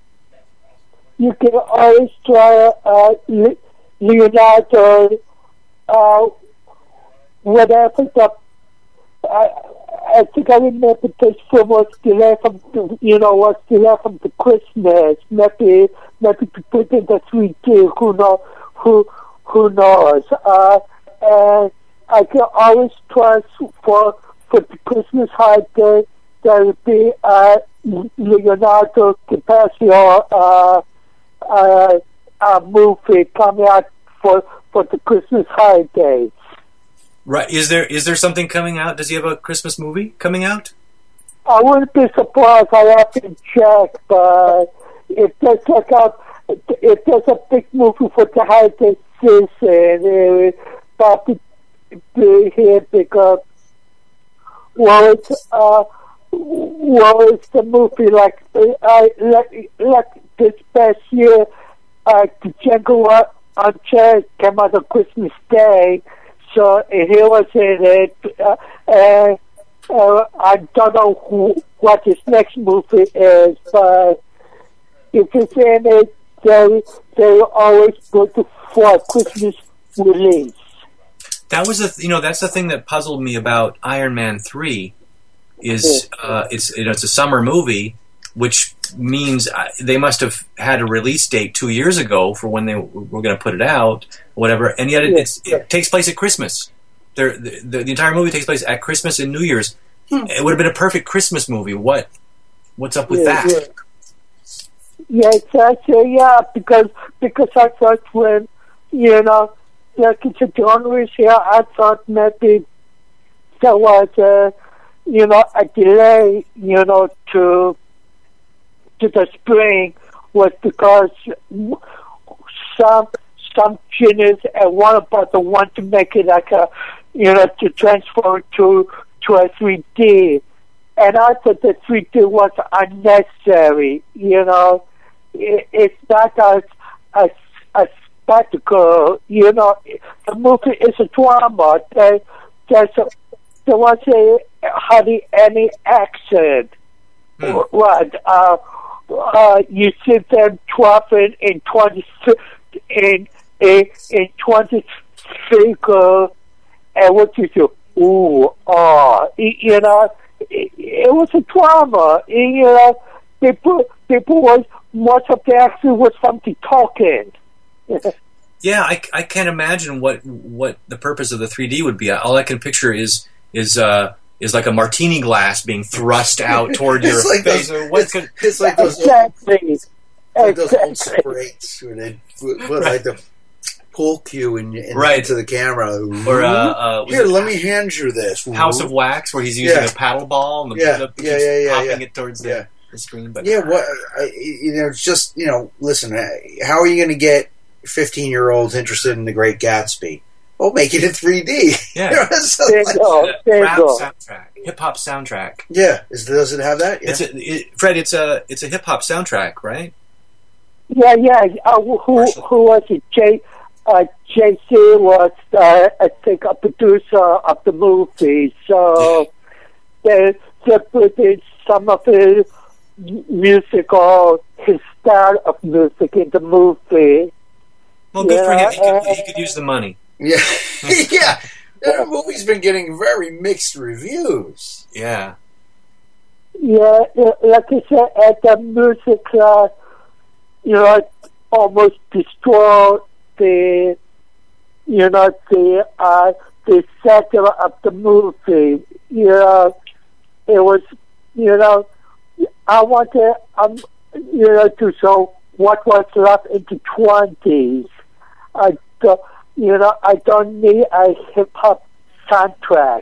you can always try uh, Le- Leonardo. Uh, whatever the. I, I think I remember this film was delayed from, the- you know, was delayed from the Christmas. Maybe, maybe to put in the three D. Who know? Who, who knows? Uh, and I can always try for for the Christmas holiday. There would be uh, Leonardo DiCaprio uh, uh, a movie coming out for for the Christmas holidays. Right. Is there is there something coming out? Does he have a Christmas movie coming out? I wouldn't be surprised. I have to check, but if there's like a if there's a big movie for the holiday season, it would be here because well, it's uh, well, it's the movie like I like like this past year, uh, the Django Unchained came out on Christmas Day. So he was in it, uh, and uh, I don't know who, what his next movie is, but if he's in it, they they always go to for a Christmas release. That was the you know that's the thing that puzzled me about Iron Man three, is uh, it's you know, it's a summer movie, which means they must have had a release date two years ago for when they were going to put it out, or whatever, and yet it, yeah, it's, yeah. it takes place at Christmas. There, the, the, the entire movie takes place at Christmas and New Year's. Hmm. It would have been a perfect Christmas movie. What, what's up with yeah, that? Yeah, yeah, exactly. Yeah, because because I thought when you know, like it's a January here, I thought maybe there was a you know a delay, you know, to. to the spring was because some some genius at Warner Brothers want to make it like a you know to transfer to to a three D, and I thought the three D was unnecessary. You know, it, it's not a, a a spectacle. You know, the movie is a drama. There, there's a, there was a hardly any action. Hmm. Right. Uh, Uh, you see them dropping in twenty in in in twenty figure, and what you do? Ooh, ah, you know, it, it was a drama. You know, people people was most of the action was something talking. Yeah, I, I can't imagine what what the purpose of the three D would be. All I can picture is is uh. is like a martini glass being thrust out toward your like face. Those, what it's, could, it's like those exactly. old, it's like those old Exactly. sprays where they put, put like the pool cue in, in Right. into the camera. or uh, uh, was Here, it let me hand you this. House of Wax, where he's using Yeah. a paddle ball and the, Yeah, the, yeah, keeps yeah, yeah, popping yeah. it towards the, Yeah. the screen. But Yeah, what I, you know, it's just you know, listen. How are you going to get fifteen-year-olds interested in The Great Gatsby? Well, make it in three D. Yeah. You know, so There you like- go. There you rap go. soundtrack, hip hop soundtrack. yeah, is, does it have that? Yeah. It's a, it, Fred. It's a it's a hip hop soundtrack, right? Yeah, yeah. Uh, who Marshall. who was it? Jay uh, J C was uh, I think a producer of the movie, so they they put in some of his music or his style of music in the movie. Well, good for Yeah, him. He could, uh, he could use the money. Yeah, yeah. That movie's been getting very mixed reviews. Yeah. Yeah, uh, like I said, at the music class, you know, it almost destroyed the, you know, the uh, the sector of the movie. You know, it was, you know, I wanted, um, you know, to show what was left in the twenties. I don't, you know, I don't need a hip hop soundtrack.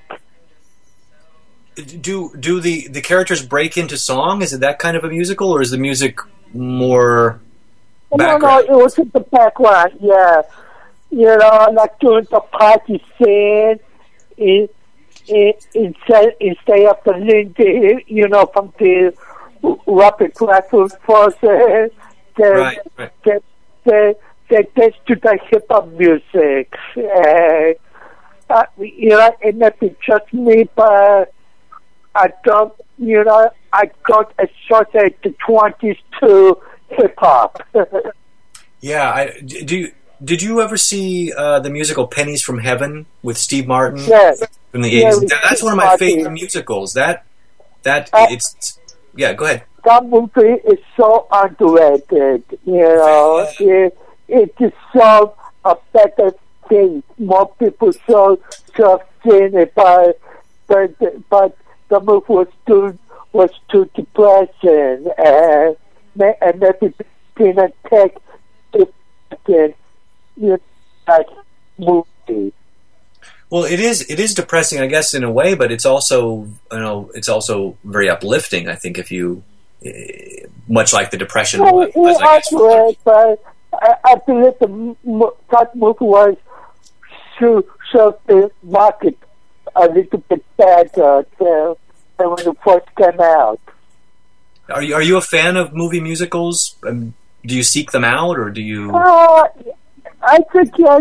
Do do the, the characters break into song? Is it that kind of a musical, or is the music more background? No, no, it was in the background, yeah. You know, like during the party scene, in, in, instead, instead of the Lindy, you know, from the rapid rifle forces, they, Right, right. they, they, they dance to the hip-hop music. Uh, uh, you know, it may be just me, but I don't, you know, I got associated the twenties to hip-hop. Yeah. I, do you, did you ever see uh, the musical Pennies from Heaven with Steve Martin Yes. from the Yeah, eighties? with That, that's Steve one of my Martin. favorite musicals. That that Uh, it's yeah. Go ahead. That movie is so underrated, you know. It, it deserves a better thing. More people should, should have seen it, but, but, but the movie was too, was too depressing, and, ma- and maybe didn't take it, you know, that movie. Well, it is it is depressing, I guess, in a way, but it's also you know it's also very uplifting. I think if you, uh, much like the Depression Well, was, yeah, I guess. accurate, but I, I believe the m- that movie was to show the market a little bit better than than when it first came out. Are you are you a fan of movie musicals? Um, do you seek them out, or do you? Uh, I think yeah,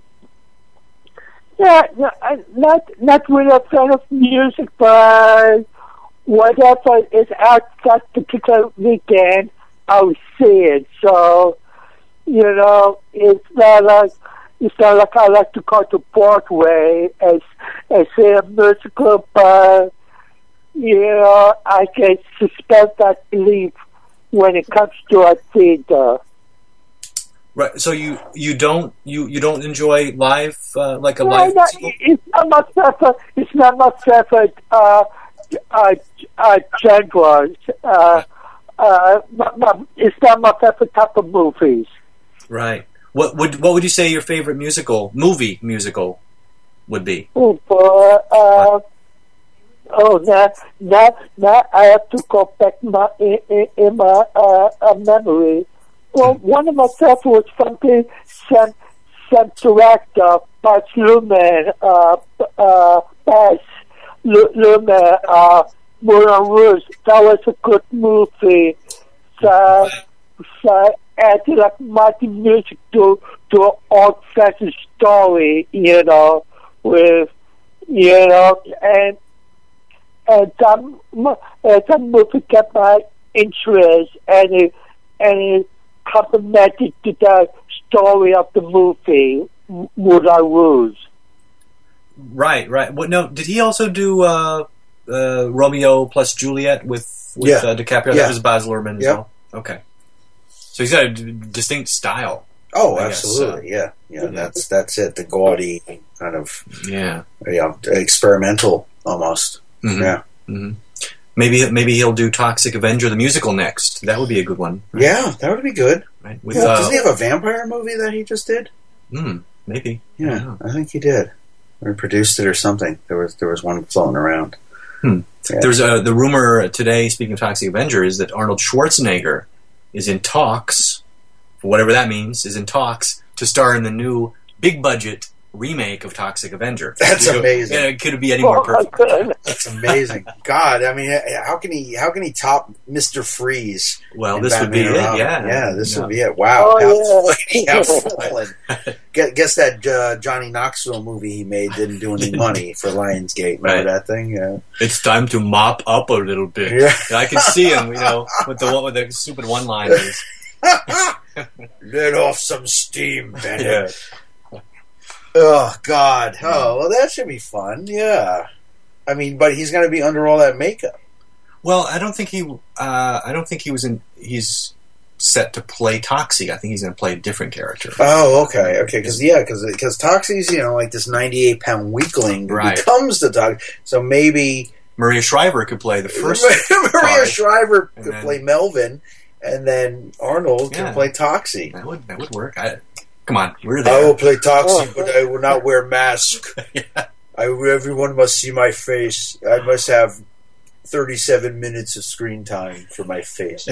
yeah, no, I'm not not really a fan of music, but whatever is out that particular weekend, I'll see it. So, you know, it's not like it's not like I like to go to Broadway as as say a musical, but you know, I can suspend that belief when it comes to a theater. Right. So you, you don't you, you don't enjoy live uh, like a No, live no, musical? it's not my favorite. It's not my favorite uh, uh, uh, genres. Uh, uh, my, my, it's not my favorite type of movies. Right. What would what would you say your favorite musical movie musical would be? Oh, boy, uh, oh, now, now, now I have to go back my, in, in, in my uh, uh, memory. Well, one of my favorites was something Sam, Sam director, Baz Luhrmann, uh, uh, Baz Luhrmann, uh, Moulin Rouge. That was a good movie. So, so added like modern music to, to an old-fashioned story, you know, with, you know, and, and that, and that movie kept my interest, and it, and it complemented to the story of the movie, Moulin Rouge. Right, right. What? No, did he also do uh, uh, Romeo plus Juliet with, with Yeah. uh, DiCaprio? Yeah. That was Baz Luhrmann as Yeah. well. Okay, so he's got a d- distinct style. Oh, I guess, absolutely, yeah, yeah. That's that's it. The gaudy kind of, Yeah. you know, experimental almost. Mhm. Yeah, Mm-hmm. Maybe maybe he'll do Toxic Avenger the musical next. That would be a good one. Right? yeah, that would be good. Right. With Yeah, uh, doesn't he have a vampire movie that he just did? hmm, maybe. I Yeah, don't know. I think he did, or produced it or something. There was there was one floating around. Hmm. Yeah. There's a, the rumor today, speaking of Toxic Avenger, is that Arnold Schwarzenegger is in talks, for whatever that means, is in talks to star in the new big budget remake of Toxic Avenger. That's You know, amazing. yeah, it could be any more Oh, my perfect. goodness. That's amazing. God, I mean, how can he? How can he top Mister Freeze? Well, in this would be Batman it. and Robin? Yeah, yeah, this Yeah. would be it. Wow, Oh, how yeah. funny, how fallen. Guess, guess that uh, Johnny Knoxville movie he made didn't do any money for Lionsgate. Remember Right. that thing? Yeah. It's time to mop up a little bit. Yeah. I can see him, you know, with the one with the stupid one-liners. Let off some steam, Bennett. Yeah. Oh God. Oh well, that should be fun. Yeah. I mean, but he's going to be under all that makeup. Well, I don't think he. Uh, I don't think he was in. He's set to play Toxie. I think he's going to play a different character. Oh, okay, okay. Because yeah, because because Toxie's, you know, like this ninety-eight pound weakling who Right. becomes the Toxie. So maybe Maria Shriver could play the first. Maria part. Shriver And could then- play Melvin, and then Arnold Yeah. can play Toxie. That would that would work. I, come on, we're I there. will play Toxie, Oh. but I will not wear mask. Yeah. I everyone must see my face. I must have thirty-seven minutes of screen time for my face.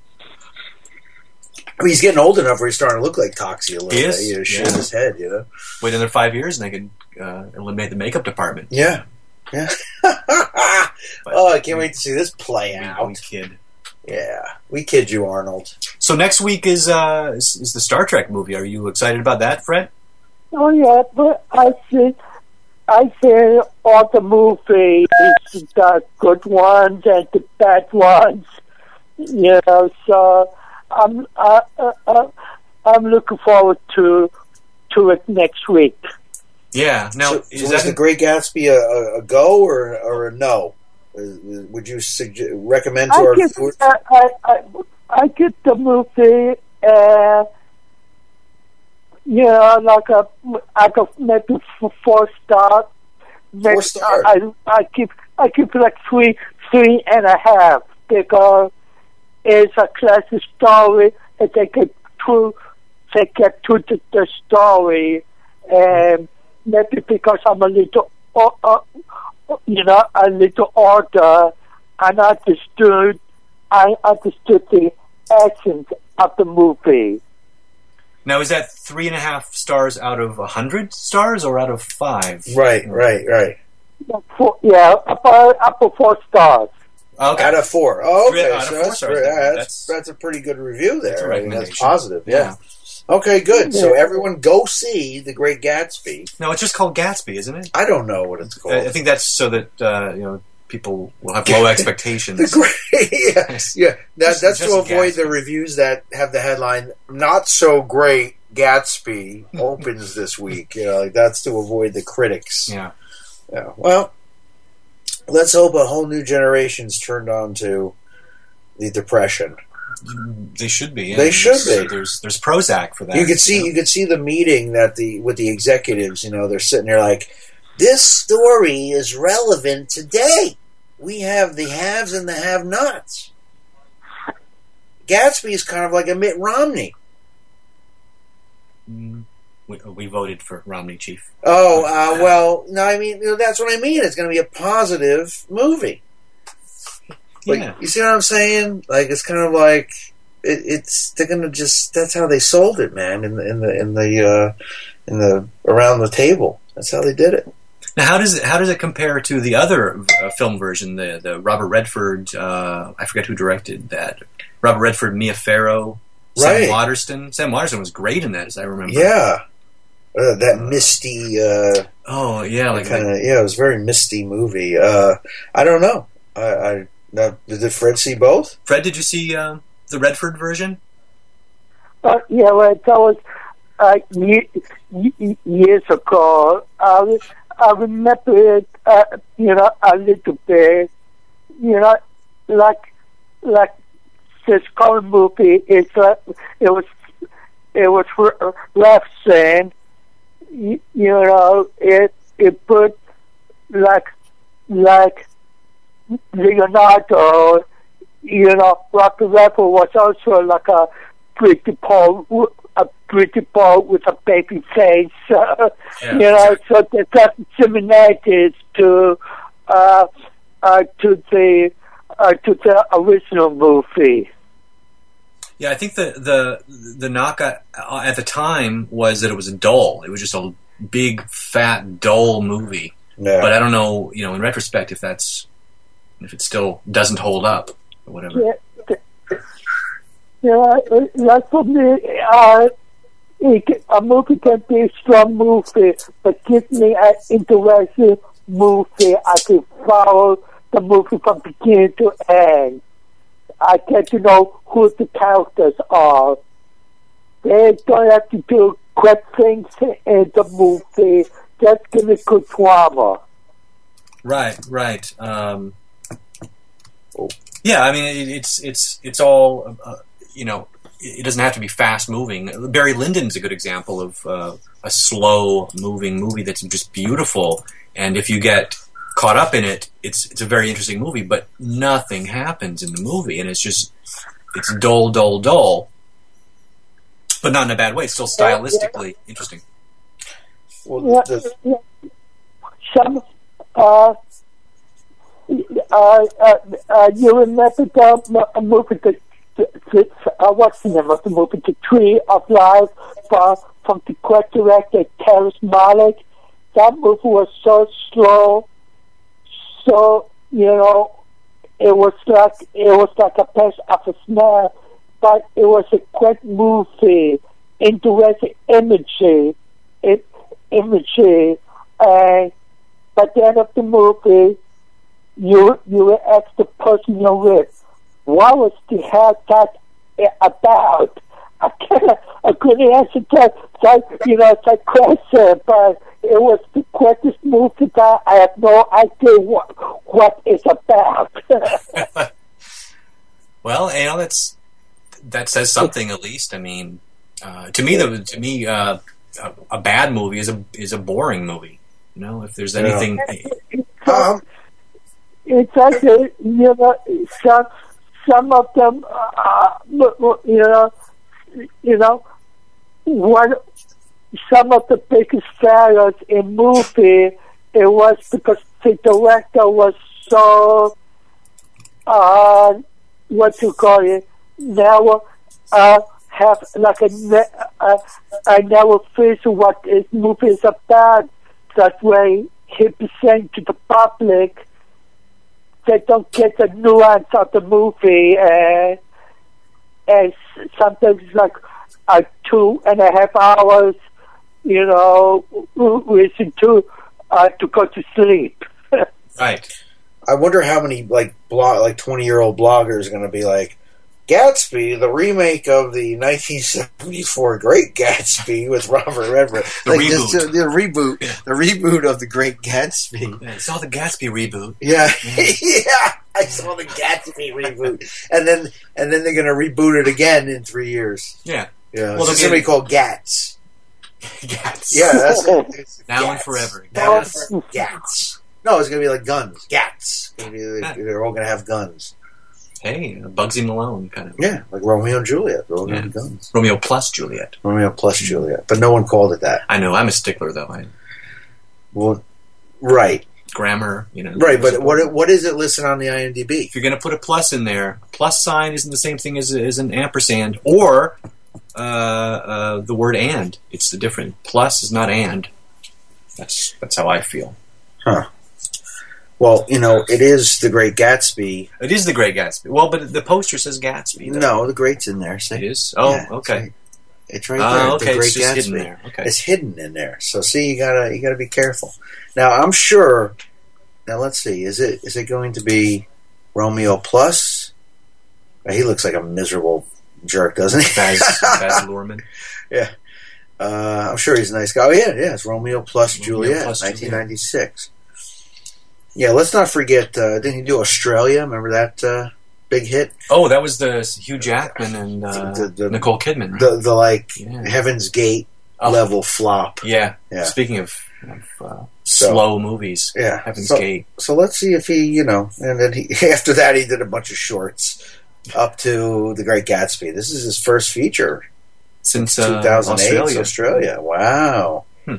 I mean, he's getting old enough where he's starting to look like Toxie a little He bit. is, You know, shave yeah. his head, you know. Wait another five years, and they could uh, eliminate the makeup department. Yeah, yeah. Oh, I can't wait to see this play We- out. we kid. Yeah, we kid you, Arnold. So next week is uh is, is the Star Trek movie. Are you excited about that, Fred? Oh yeah, but I see, I see all the movies, the good ones and the bad ones. You know, so I'm uh, uh, uh, I'm looking forward to to it next week. Yeah. Now, so, is so that is The Great Gatsby a, a, a go or or a no? Uh, Would you suggest, recommend to I our give viewers? I, I, I, I give the movie uh, you know like a like a maybe f- four star. Maybe Four star. I I keep I keep like three three and a half because it's a classic story and they get through they get to the, the story and maybe because I'm a little, uh, uh, you know, a little older, and I understood, I understood the essence of the movie. Now, is that three and a half stars out of a hundred stars, or out of five? Right, right, right. Four, yeah, about up to four stars. Okay. Out of four. Oh, okay. Three out of So four that's, stars, pretty, then. that's, That's- that's a pretty good review That's a there. I mean, that's recommendation. positive. Yeah. Okay, good. So Yeah. everyone go see The Great Gatsby. No, it's just called Gatsby, isn't it? I don't know what it's called. I I think that's so that uh, you know people will have low expectations. The great, yeah, yeah. That, Just- that's just to avoid Gatsby. the reviews that have the headline "Not so great Gatsby opens this week." You know, like that's to avoid the critics. Yeah. Yeah. Well, let's hope a whole new generation's turned on to the Depression. They should be. Yeah. They should There's- be. There's there's Prozac for that. You could see know? you could see the meeting that the with the executives. You know, they're sitting there like, this story is relevant today. We have the haves and the have-nots. Gatsby is kind of like a Mitt Romney. Mm, we, we voted for Romney, Chief. Oh, uh, well, no, I mean, you know, that's what I mean. It's going to be a positive movie. Like, Yeah. you see what I'm saying? Like, it's kind of like it, it's they're going to just. That's how they sold it, man. In the in the in the uh, in the around the table. That's how they did it. Now, how does it how does it compare to the other uh, film version, the the Robert Redford? Uh, I forget who directed that. Robert Redford, Mia Farrow, Right. Sam Waterston. Sam Waterston was great in that, as I remember. Yeah, uh, that misty uh, Oh yeah, like, kind like of. Yeah, it was a very misty movie. Uh, I don't know. I, I now, did Fred see both? Fred. Did you see uh, the Redford version? Uh, yeah, well, that was uh, ye- ye- years ago. I, I remember it, uh, you know, a little bit. You know, like like this current movie. It's like it was it was rough saying. You, you know, it it put like like Leonardo. You know, Robert Redford was also like a pretty Paul, a pretty Paul with a baby face. Uh, Yeah. You know, so there's that similarities to uh, uh, to the uh, to the original movie. Yeah, I think the the the knock at, at the time was that it was dull. It was just a big, fat, dull movie. Yeah. But I don't know, you know, in retrospect, if that's if it still doesn't hold up or whatever. Yeah, yeah, like for me, uh, it, can- a movie can be a strong movie, but give me an interesting movie. I can follow the movie from beginning to end. I get to know who the characters are. They don't have to do quick things in the movie. Just give me good drama. Right, right. Um, yeah, I mean, it, it's it's it's all uh, you know. It doesn't have to be fast moving. Barry Lyndon's a good example of uh, a slow moving movie that's just beautiful. And if you get caught up in it, it's it's a very interesting movie. But nothing happens in the movie, and it's just it's dull, dull, dull. But not in a bad way. It's still stylistically interesting. Well, Yeah, the, yeah. Some, uh, uh, uh, uh, you remember the m- movie, the, the, the, uh, what's the name of the movie, The Tree of Life, from, from the great director Terrence Malick? That movie was so slow, so, you know, it was like, it was like a piece of a snare, but it was a great movie, interesting imagery, it, imagery, and by the end of the movie, you you will ask the person you're with, what was the hell that about? I can't, I couldn't answer that, that you know, that question, but it was the greatest movie that I have no idea what what it's about. Well, you know, that's that says something at least. I mean, uh, to me, the to me, uh, a, a bad movie is a is a boring movie. You know, if there's anything, um, It's like, uh, you know, some, some of them, uh, you know, you know, what, some of the biggest failures in movie, it was because the director was so, uh, what you call it, never uh, have like a, ne- uh, I never feel what his movie is about. That way he present to the public, they don't get the nuance of the movie, and, and sometimes it's like uh, two and a half hours, you know, listen to uh, to go to sleep. Right. I wonder how many like blog like twenty year old bloggers are going to be like, Gatsby, the remake of the nineteen seventy-four Great Gatsby with Robert Redford. The like reboot. This, uh, the reboot, Yeah. the reboot of the Great Gatsby. Yeah, it's all the Gatsby reboot. Yeah, yeah. I saw the Gatsby reboot, and then and then they're going to reboot it again in three years. Yeah. Yeah, Well, well, they'll somebody get- called Gats. Gats. Yeah, that's it's Now and Gats. forever. Now and Gats. forever. Gats. No, it's going to be like guns. Gats. It's gonna be like, they're all going to have guns. Hey, Bugsy Malone kind of. Yeah, like Romeo and Juliet. They're all going to Yeah. have guns. Romeo plus Juliet. Romeo plus Juliet, but no one called it that. I know, I'm a stickler though. I, Well, right, grammar, you know. right. But what what is it listed on the I M D B? If you're going to put a plus in there, plus sign isn't the same thing as, as an ampersand or uh, uh, the word and. It's the different. Plus is not and. That's that's how I feel. Huh. Well, you know, it is the Great Gatsby. It is the Great Gatsby. Well, but the poster says Gatsby. though. No, the Great's in there. See? It is? Oh, Yeah, okay. It's right Oh, there. okay, The Great it's just Gatsby. hidden there. Okay. It's hidden in there. So see, you gotta you gotta be careful. Now I'm sure. Now let's see. Is it is it going to be Romeo plus? Uh, He looks like a miserable jerk, doesn't he? Baz, Baz Luhrmann. Yeah. Uh, I'm sure he's a nice guy. Oh yeah, yeah. It's Romeo plus Romeo Juliet, plus nineteen ninety-six. Yeah, let's not forget. Uh, didn't he do Australia? Remember that uh, big hit? Oh, that was the Hugh Jackman and uh, The- the- the- Nicole Kidman, right? The the like Yeah. Heaven's Gate Oh. level flop. Yeah. Yeah. Speaking of, of uh, So- slow movies, Yeah. Heaven's so, Gate. So let's see if he, you know, and then he after that he did a bunch of shorts up to The Great Gatsby. This is his first feature. Since uh, two thousand eight, Australia. Australia. Wow. Hmm.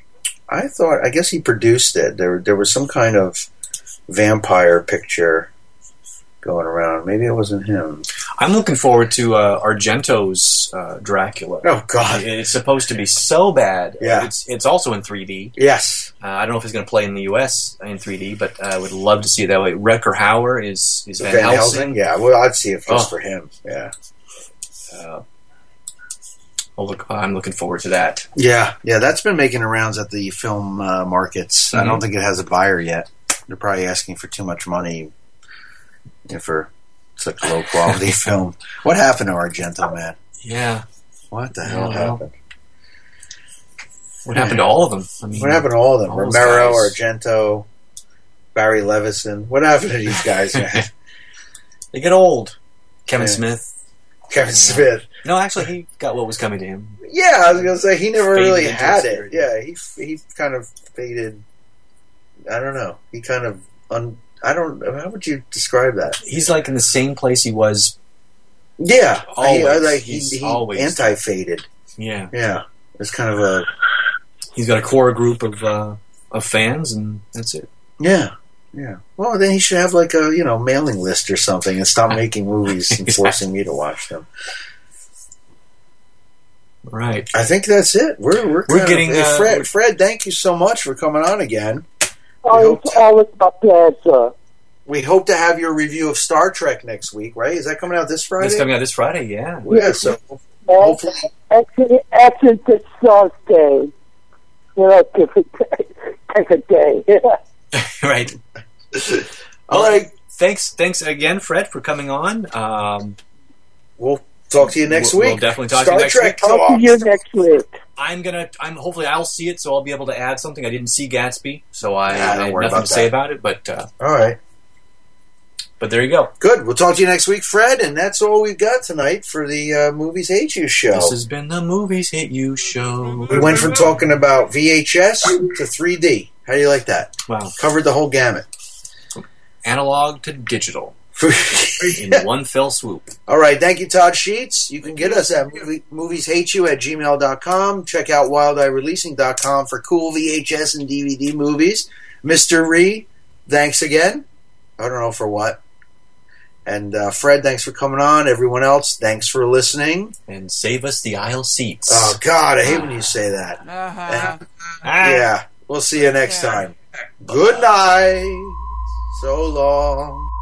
I thought. I guess he produced it. There, there was some kind of vampire picture going around. Maybe it wasn't him. I'm looking forward to uh, Argento's uh, Dracula. Oh God. It's supposed to be so bad. Yeah. It's it's also in three D. Yes. Uh, I don't know if he's going to play in the U S in three D, but I would love to see it that way. Rutger Hauer is, is Van, Helsing. Yeah. Well, I'd see it just Oh. for him. Yeah. Uh, I'll look, I'm looking forward to that. Yeah. Yeah. That's been making the rounds at the film uh, markets. I Mhm. don't think it has a buyer yet. They're probably asking for too much money for such low quality film. What happened to Argento, man? Yeah. What the I hell don't know. happened? What happened to all of them? I mean, What happened to all of them? all those Romero, guys. Argento, Barry Levinson. What happened to these guys, man? They get old. Kevin Yeah. Smith. Kevin Smith. No, actually, he got what was coming to him. Yeah, I was gonna say he never Faded really into had it. obscurity. Yeah, he he kind of faded. I don't know. He kind of un. I don't. How would you describe that? He's like in the same place he was. Yeah, Always. He, I like he, He's he always- anti-faded. Yeah. Yeah, it's kind of a He's got a core group of uh, of fans, and that's it. yeah. Yeah. Well, then he should have like a you know mailing list or something and stop making movies and forcing me to watch them. Right. I think that's it. We're we're, We're kind getting, of, hey, uh, Fred. we're- Fred, thank you so much for coming on again. Oh, it's always my pleasure. We hope to have your review of Star Trek next week, right? Is that coming out this Friday? It's coming out this Friday, yeah. Yeah. So And hopefully, actually, actually, this Thursday, you know, give it, take a day. Right. all right. Thanks, thanks again, Fred, for coming on. Um, We'll talk to you next We'll- week. we'll definitely talk to Star you next Trek week. Talk talk. to you next week. I'm gonna. I'm hopefully I'll see it, so I'll be able to add something. I didn't see Gatsby, so I, Nah, don't I have worry nothing about to say that. about it. But uh, All right. but there you go. Good. We'll talk to you next week, Fred. And that's all we've got tonight for the uh, Movies Hate You show. This has been the Movies Hit You show. We went from talking about V H S to three D. How do you like that? Wow, Covered the whole gamut. analog to digital. in one fell swoop. All right, thank you, Todd Sheets. You can get us at movie, movieshate you at gmail dot com. Check out wild eye releasing dot com for cool V H S and D V D movies. Mister Ree, thanks again. I don't know for what. And uh, Fred, thanks for coming on. Everyone else, thanks for listening. And save us the aisle seats. Oh, God, I hate when you say that. Uh-huh. Yeah, we'll see you next time. Good night. So long.